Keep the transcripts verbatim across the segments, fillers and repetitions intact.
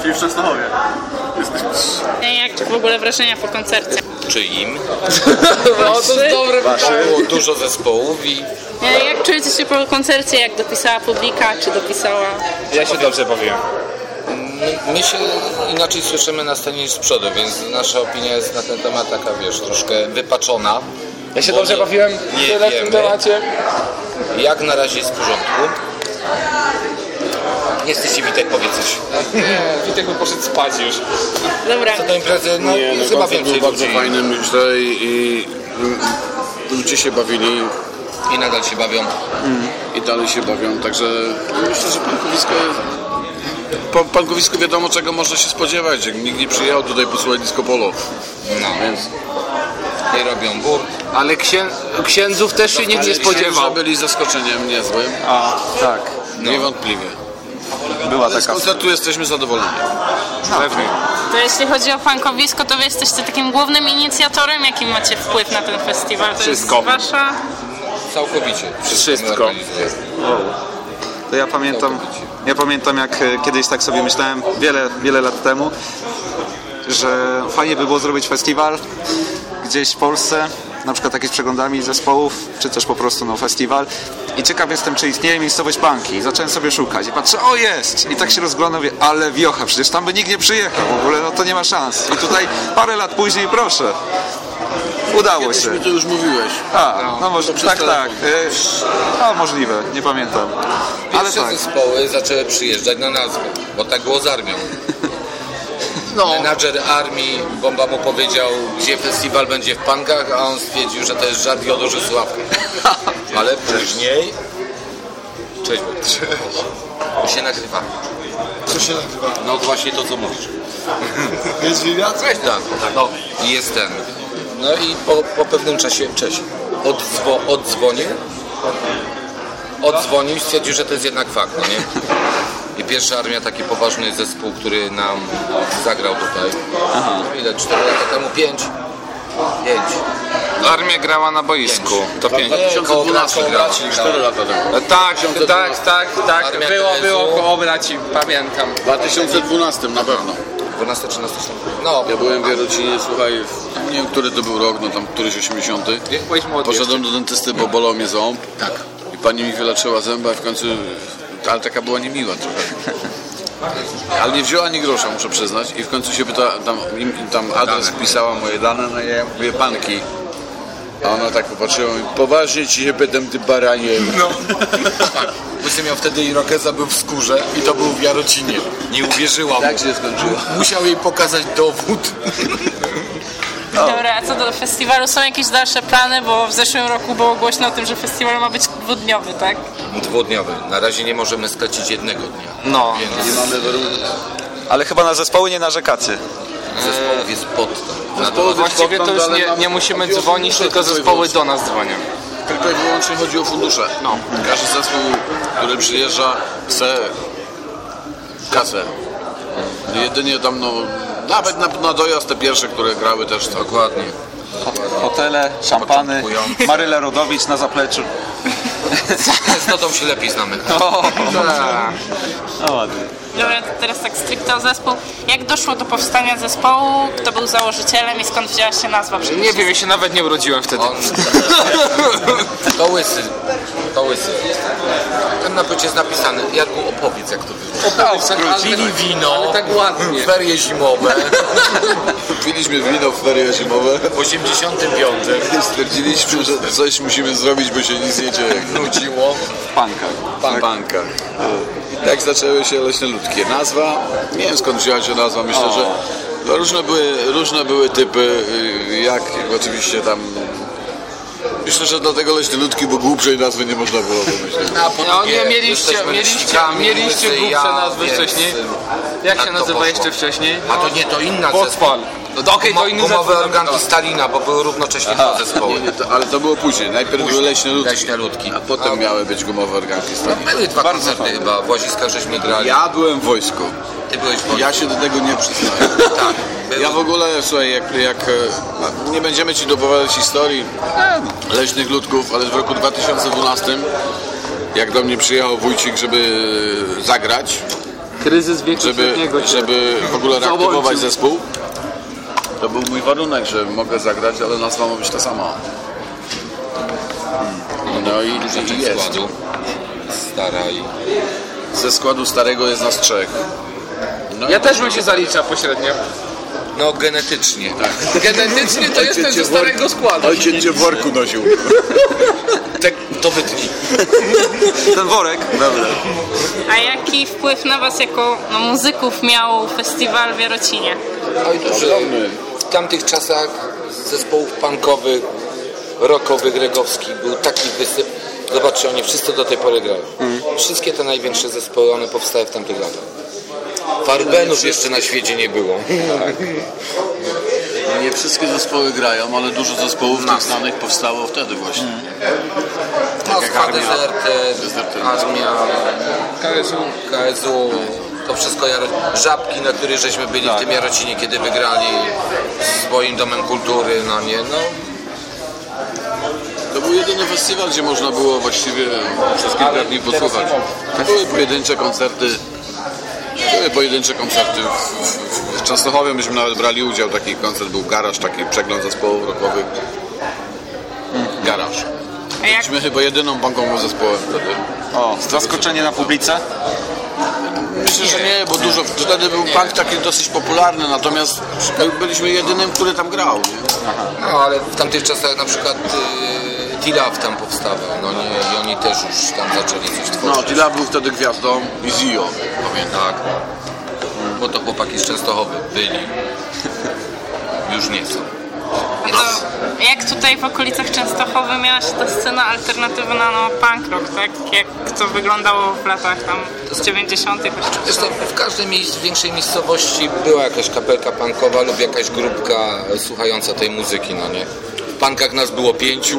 Czyli w Częstochowie. Jesteśmy... Jak w ogóle wrażenia po koncercie? Czyim? No to jest dobre pytanie. Było dużo zespołów i... Jak czujecie się po koncercie? Jak dopisała publika? Czy dopisała? Ja się dobrze bawiłem. My, my się inaczej słyszymy na scenie niż z przodu, więc nasza opinia jest na ten temat taka, wiesz, troszkę wypaczona. Ja się bo dobrze nie, bawiłem nie tyle w wiemy, tym temacie. Jak na razie jest w porządku. Nie chcecie, Witek, powiedz coś. Nie, Witek by poszedł spać już. Dobra. Co do imprezy, no, Nie, no chyba koncert więcej był bardzo ludzi. fajny, myślę, i, i ludzie się bawili I nadal się bawią. i dalej się bawią, także myślę, że Pankowisko po Pankowisku wiadomo, czego można się spodziewać. Nikt nie przyjechał tutaj posłuchać disco polo. No, Więc... nie robią bur. Ale księ... księdzów też się nikt nie spodziewał. byli zaskoczeniem niezłym. A, tak. No. Niewątpliwie. Była Ale z taka... koncertu jesteśmy zadowoleni. Pewnie. To jeśli chodzi o Pankowisko, to wy jesteście takim głównym inicjatorem. Jaki macie wpływ na ten festiwal? To Wszystko. jest wasza... Całkowicie. Wszystko. To ja pamiętam, ja pamiętam jak e, kiedyś tak sobie myślałem wiele, wiele lat temu, że fajnie by było zrobić festiwal gdzieś w Polsce, na przykład jakieś przeglądami zespołów, czy też po prostu no, festiwal. I ciekaw jestem, czy istnieje miejscowość Panki. Zacząłem sobie szukać i patrzę, o jest! I tak się rozglądam, mówię, ale wiocha, przecież tam by nikt nie przyjechał w ogóle, no to nie ma szans. I tutaj parę lat później, proszę, udało Kiedyś się. mi to już mówiłeś. A, no może, przez tak, telefon. tak. Y, no możliwe, nie pamiętam. Ale Pierwsze tak. zespoły zaczęły przyjeżdżać na nazwę, bo tak było z armią. No. Menadżer armii, Bomba mu powiedział, gdzie festiwal będzie w Pankach, a on stwierdził, że to jest żart Jodorzy Sławka. Ale później... Cześć, Wojtek. To się nagrywa. Co się nagrywa? No właśnie to, co mówisz. Jest wywiad? Tak, no i jest ten. No i po, po pewnym czasie, cześć, odzwo, odzwonił, odzwonił i stwierdził, że to jest jednak fakt, no nie? I pierwsza armia, taki poważny zespół, który nam zagrał tutaj. Aha. Ile? cztery lata temu? pięć? pięć. Armia grała na boisku. To pięć. dwa tysiące dwunasty grała. cztery lata temu. Tak, tak, tak, tak. Armia Było, Terezu. było koło braci, pamiętam. W dwa tysiące dwunastym na pewno. dwunasty, trzynasty, no. Ja byłem w Jarocinie, słuchaj, w, nie wiem, który to był rok, no tam któryś osiemdziesiąty. Jak byłeś młody Poszedłem do dentysty, bo bolał mnie ząb. Tak. I pani mi wyleczyła zęba i w końcu, ale taka była niemiła trochę. Ale nie wzięła ani grosza, muszę przyznać. I w końcu się pyta, tam, im, im tam adres wpisała moje dane, no i ja mówię Panki. A ona tak popatrzyła i poważnie ci się pytam, ty baranie. No. Łysy miał wtedy irokeza, był w skórze i to był w Jarocinie. Nie uwierzyła mu. Tak się skończyło. Musiał jej pokazać dowód. Dobra, a co do festiwalu, są jakieś dalsze plany? Bo w zeszłym roku było głośno o tym, że festiwal ma być dwudniowy, tak? Dwudniowy. Na razie nie możemy sklecić jednego dnia. No, Więc Nie mamy warunków. ale chyba na zespoły nie narzekacie. zespołów jest pod tam. Zespoły Właściwie to już ale nie, nam nie musimy chodzi o dzwonić, fundusze tylko tylko i zespoły wyłącznie. do nas dzwonią. Tylko i wyłącznie chodzi o fundusze. No. Każdy zespół, który przyjeżdża, chce kasę. Jedynie tam, no, nawet na, na dojazd te pierwsze, które grały też. To. Dokładnie. Hotele, szampany, Początkują. Marylę Rodowicz na zapleczu. Z notą się lepiej znamy. No ładnie. Dobra, to teraz tak stricte o zespół. Jak doszło do powstania zespołu? Kto był założycielem i skąd wzięła się nazwa? Przede Nie wiem, ja się nawet nie urodziłem wtedy. On... To łysy. To łysy. Tam na płycie jest napisane, Jarku, opowiedz jak to było. Pili wino, Ale tak ładnie. ferie zimowe Piliśmy wino w ferie zimowe w osiemdziesiątym piątym. i stwierdziliśmy, że coś musimy zrobić, bo się nic nie dzieje. Nudziło. W Pankach. W Pankach. I tak zaczęły się Leśne Ludki. Nazwa, nie wiem skąd wzięła się nazwa, myślę, że no, różne, były, różne były typy, jak oczywiście tam... Myślę, że dlatego Leśne Ludki, bo głupszej nazwy nie można było wymyślić. A po No drugie, nie, mieliście, jesteśmy mieliście, leśnikami, mieliście łysy, głupsze ja, nazwy więc, wcześniej. Jak tak się to nazywa poszło. jeszcze wcześniej? A to nie, to inna Podpal. No to okej, to inny Gumowe zespół. organki Stalina, bo były równocześnie dwa zespoły. Nie, nie, to, ale to było później. Najpierw były Leśne Ludki, Leśne Ludki. a potem A- miały być gumowe organki Stalina. Były dwa koncerty chyba, w Łaziskach żeśmy grali. Ja byłem w wojsku. Ty byłeś w wojsku. Ja się do tego nie przyznaję. Tak. Były... Ja w ogóle, słuchaj, jak, jak e, nie będziemy ci dopowiadać historii Leśnych Ludków, ale w roku dwa tysiące dwunastym, jak do mnie przyjechał wójcik, żeby zagrać, Kryzys wieku żeby, średniego się żeby w ogóle reaktywować załączył. zespół. To był mój warunek, że mogę zagrać, ale nazwa ma być ta sama. No i, Duża i część jest. składu. Stara i... Ze składu starego jest nas trzech. No Ja i też bym się zaliczał pośrednio. No genetycznie, tak. Genetycznie to jestem ze starego składu. Ojciec cię w worku nosił. Tak, to wytnij. Ten worek. Dobra. A jaki wpływ na was jako no, muzyków miał festiwal w Jarocinie? Oj, duży. W tamtych czasach zespołów punkowych, rockowych, regowskich był taki wysyp. Zobaczcie, oni wszyscy do tej pory grają. Wszystkie te największe zespoły, one powstały w tamtych latach. Farbenów jeszcze na świecie nie było. Nie wszystkie zespoły grają, ale dużo zespołów tych znanych powstało wtedy właśnie. Moskwa, Dezerter, Dezerter. Armia, K S U, K S U, to wszystko Jaro... Żabki, na których żeśmy byli w tym Jarocinie, kiedy wygrali z swoim Domem Kultury, no nie, no. To był jedyny festiwal, gdzie można było właściwie przez kilka dni posłuchać. Były pojedyncze koncerty. Były pojedyncze koncerty. W, w, w Częstochowie myśmy nawet brali udział. Taki koncert był Garaż, taki przegląd zespołów rockowych. Garaż. A jak, Byliśmy chyba jedyną bankową zespołem wtedy. O, zaskoczenie na publice. Myślę, że nie, bo dużo. Wtedy był punk taki dosyć popularny, natomiast my byliśmy jedynym, który tam grał. Nie? No, ale w tamtych czasach na przykład y, T-Love tam powstawał, no nie, i oni też już tam zaczęli coś No, tworzyć. Tila był wtedy gwiazdą i Zio, pamiętam. Tak, bo to chłopaki z Częstochowy byli, już nie są. to, jak tutaj w okolicach Częstochowy miała się ta scena alternatywna, no punk rock, tak? Jak to wyglądało w latach tam z dziewięćdziesiątych. Zresztą w każdej miejsc, większej miejscowości była jakaś kapelka punkowa lub jakaś grupka słuchająca tej muzyki, no nie? W punkach nas było pięciu,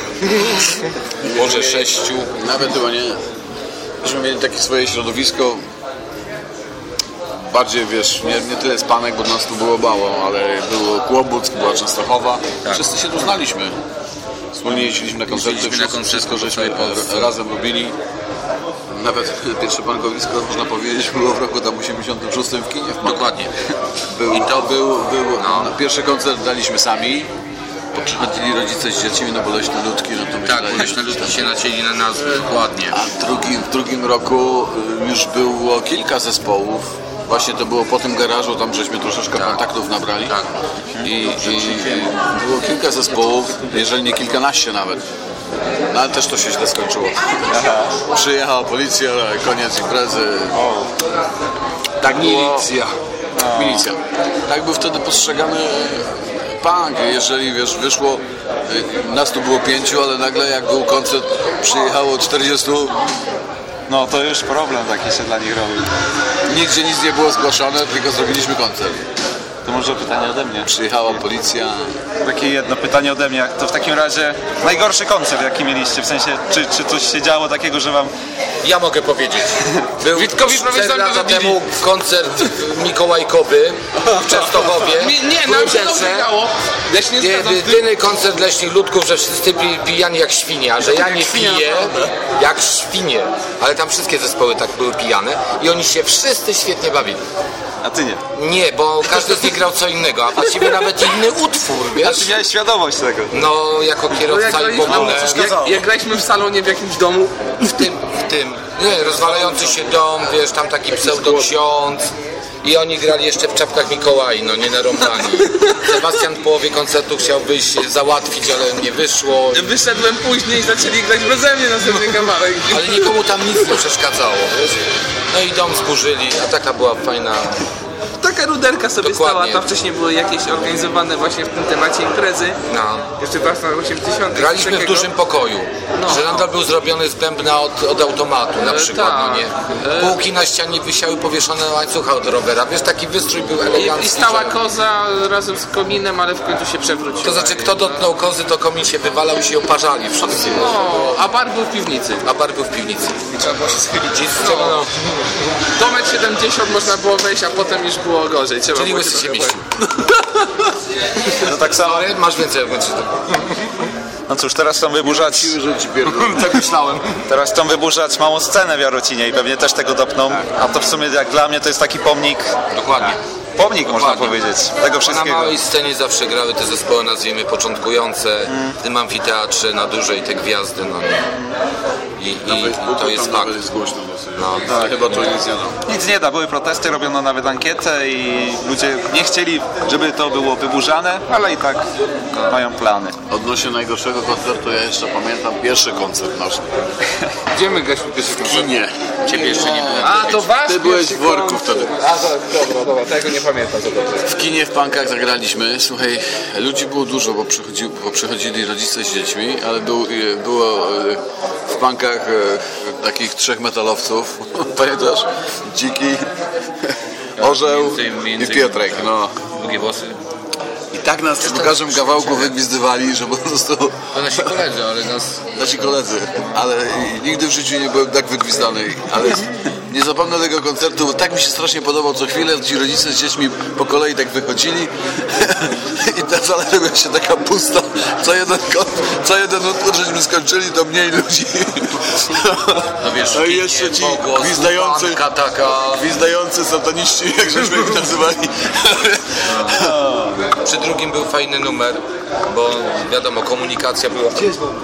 może sześciu. Nawet chyba nie. Myśmy mieli takie swoje środowisko. Bardziej, wiesz, nie, nie tyle z panek, bo nas tu było mało, ale było Kłobuck, była Częstochowa. Tak. Wszyscy się tu znaliśmy. Wspólnie jeździliśmy na koncerty, Jeździliśmy na wszystko, koncerty wszystko po żeśmy całej Polsce. e, razem robili. Nawet pierwsze punkowisko, można powiedzieć, było w roku tam osiemdziesiątym szóstym w kinie. W Dokładnie. Był, I to był, był No. no, pierwszy koncert daliśmy sami. Bo przychodzili rodzice z dziećmi, no bo leśne ludki, no to Tak, myśleli, leśne ludki się nacięli na nas dokładnie. A w drugim, w drugim roku y, już było kilka zespołów. Właśnie to było po tym garażu, tam żeśmy troszeczkę Tak. kontaktów nabrali. Tak. I, i, I było kilka zespołów, jeżeli nie kilkanaście nawet. No ale też to się źle skończyło. Przyjechała policja, koniec imprezy. Tak było. Milicja. Milicja. Tak był wtedy postrzegany punk. Jeżeli wiesz, wyszło, y, nas tu było pięciu, ale nagle jak był koncert, przyjechało czterdziestu. No to już problem taki się dla nich robi. Nigdzie nic nie było zgłaszane, tylko zrobiliśmy koncert. To może pytanie ode mnie. Przyjechała policja. Takie jedno pytanie ode mnie. To w takim razie najgorszy koncert jaki mieliście? W sensie, czy, czy coś się działo takiego, że wam... Ja mogę powiedzieć. Był Witkowi prawie cztery zęby lata wybili. temu koncert mikołajkowy w Częstochowie. Mi, nie, w nam się to Trójce. wydało. Ja się nie zgadzam z tym. Jedyny koncert leśnych ludków, że wszyscy pi, pijani jak świnia, że ja nie świnia, piję naprawdę. jak świnie. Ale tam wszystkie zespoły tak były pijane i oni się wszyscy świetnie bawili. A ty nie. Nie, bo każdy z nich grał co innego, a właściwie nawet inny utwór, A wiesz? ty miałeś świadomość tego. No, jako No jak kierowca i w graliśmy, ogóle. jak, jak graliśmy w salonie w jakimś domu, W tym, w tym, nie, rozwalający się dom, wiesz, tam taki pseudoksiądz i oni grali jeszcze w czapkach Mikołaj, no nie narąbani. Sebastian w połowie koncertu chciał wyjść załatwić, ale nie wyszło. wyszedłem później i zaczęli grać beze mnie następny kawałek. Ale nikomu tam nic nie przeszkadzało, wiesz? No i dom zburzyli, a taka była fajna. Taka ruderka sobie Dokładnie. stała, tam wcześniej były jakieś organizowane właśnie w tym temacie imprezy. No. Jeszcze w latach osiemdziesiątych. Graliśmy w dużym pokoju. No. Żyrandol był zrobiony z bębna od, od automatu, na E, przykład, tak. no nie? E. Półki na ścianie wisiały powieszone na łańcucha od rowera. Wiesz, taki wystrój był I, elegancki. I stała że... koza razem z kominem, ale w końcu się przewróciła. To znaczy, kto dotknął kozy, to komin się wywalał i się oparzali wszyscy. No, a bar był w piwnicy. A bar był w piwnicy. I trzeba było się schylić. I z czego, no, Do metr siedemdziesiąt można było wejść, a potem już było gorzej. Trzeba czyli było łysy się trochę mieścił. No tak samo. Ale masz więcej argumentów. No cóż, teraz chcą wyburzać... Że ci pierdolę. Tak myślałem. Teraz chcą wyburzać małą scenę w Jarocinie i pewnie też tego dopną. A to w sumie jak dla mnie to jest taki pomnik, Dokładnie. pomnik można Dokładnie. powiedzieć, tego Na wszystkiego. małej scenie zawsze grały te zespoły, nazwijmy, początkujące. Mm. W tym amfiteatrze na dużej te gwiazdy, no nie. I, i, i to jest Tam fakt. nawet jest głośno dosyć. No, Tak, chyba to nic nie da. Nic nie da, były protesty, robiono nawet ankietę i ludzie nie chcieli, żeby to było wyburzane, ale i tak mają plany. Odnośnie najgorszego koncertu, ja jeszcze pamiętam pierwszy koncert nasz. Gdzie my graliśmy pierwszy W koncert? kinie. Ciebie jeszcze nie było. A, to wasz Ty byłeś pierwszy w worku koncert. wtedy. A, tak, dobra, dobra, tego nie pamiętam. Co to W kinie w Pankach zagraliśmy. Słuchaj, ludzi było dużo, bo, przychodzi, bo przychodzili rodzice z dziećmi, ale był, było w Pankach takich trzech metalowców. Pamiętasz? Dziki, Orzeł Między- między- i Piotrek. No. Długie włosy. I tak nas w każdym kawałku wygwizdywali, że po prostu To nasi koledzy, ale nas... nasi koledzy. Ale nigdy w życiu nie byłem tak wygwizdany. Ale nie zapomnę tego koncertu, bo tak mi się strasznie podobał. Co chwilę ci rodzice z dziećmi po kolei tak wychodzili i ta sala robiła się taka pusta. Co jeden, kon- co jeden utwór żeśmy skończyli, to mniej ludzi. No wiesz, No i jeszcze ci pogłos, gwizdający, banka taka... gwizdający sataniści, jak żeśmy ich nazywali. Przy drugim był fajny numer, bo wiadomo, komunikacja była.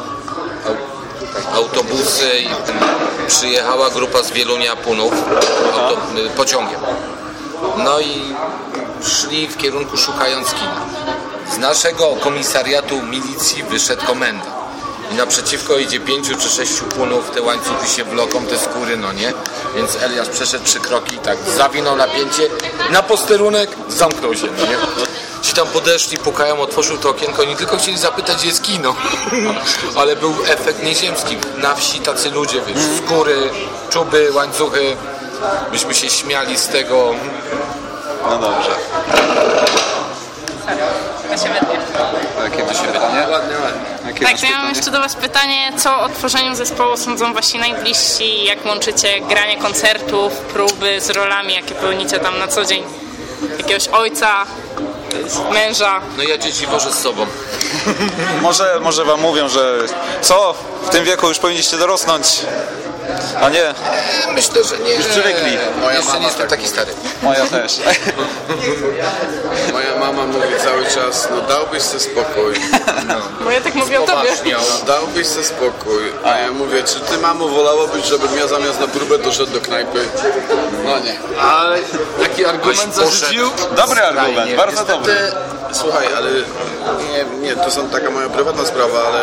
Autobusy i przyjechała grupa z Wielunia Punów auto, pociągiem. No i szli w kierunku szukając kina. Z naszego komisariatu milicji wyszedł komenda. I naprzeciwko idzie pięciu czy sześciu punów, te łańcuchy się wloką, te skóry, no nie? Więc Eliasz przeszedł trzy kroki i tak zawinął napięcie na posterunek, zamknął się, no nie? Ci tam podeszli, pukają, otworzył to okienko, oni tylko chcieli zapytać, gdzie jest kino. Ale był efekt nieziemski. Na wsi tacy ludzie, wiesz, skóry, czuby, łańcuchy. Myśmy się śmiali z tego. No dobrze. To się wytnie. Jakie to się pytanie? Ładnie, ładnie. Jakie Tak, masz to ja mam pytanie? jeszcze do Was pytanie, co o tworzeniu zespołu sądzą Wasi najbliżsi, jak łączycie granie koncertów, próby z rolami, jakie pełnicie tam na co dzień? Jakiegoś ojca, męża. No ja dzieci wożę z sobą. Może, może wam mówią, że co? W tym wieku już powinniście dorosnąć. A nie, Myślę, że nie. Już przywykli. Moja jeszcze nie jestem taki stary. moja też. Moja mama mówi cały czas, no dałbyś sobie spokój. Bo ja tak mówię o Tobie. Poważniał. Dałbyś sobie spokój. A ja mówię, czy ty, mamo, wolałabyś, żebym ja zamiast na próbę doszedł do knajpy? No nie. Ale taki argument zarzucił? Dobry argument, bardzo dobry. Niestety, słuchaj, ale nie, nie, to są taka moja prywatna sprawa, ale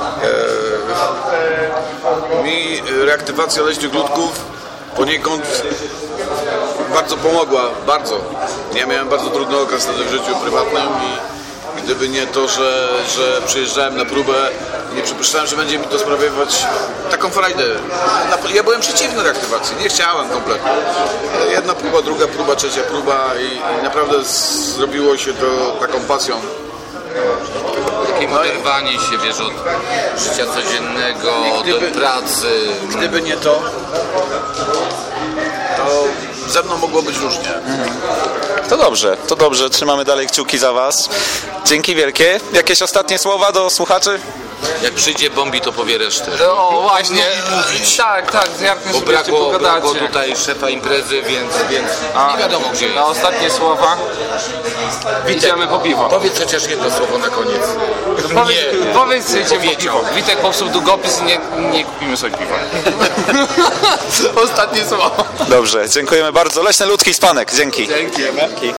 e, mi reaktywacja leśnych ludków poniekąd bardzo pomogła, bardzo. Ja miałem bardzo trudny okres wtedy w życiu prywatnym i gdyby nie to, że, że przyjeżdżałem na próbę, nie przypuszczałem, że będzie mi to sprawiać taką frajdę. Na- Ja byłem przeciwny reaktywacji, nie chciałem kompletnie. Jedna próba, druga próba, trzecia próba i, i naprawdę zrobiło się to taką pasją. Takie oderwanie się, wiesz, od życia codziennego, Gdyby- od pracy. Gdyby nie to, to ze mną mogło być różnie. To dobrze, to dobrze, trzymamy dalej kciuki za was. Dzięki wielkie. Jakieś ostatnie słowa do słuchaczy? Jak przyjdzie Bombi, to powie resztę. O, właśnie. Tak, tak, z Jarkiem Bo sobie jeszcze brakło, brakło pogadacie. tutaj szefa imprezy, więc, więc nie wiadomo gdzie Na jest. ostatnie słowa idziemy po piwo. Powiedz chociaż jedno słowo na koniec. Powiedz, Nie. powiedz idziemy po Powiedział. piwo. Witek popsuł długopis i nie, nie kupimy sobie piwa. Ostatnie słowo. Dobrze, dziękujemy bardzo. Leśne Ludki z Panek, dzięki. Dzięki.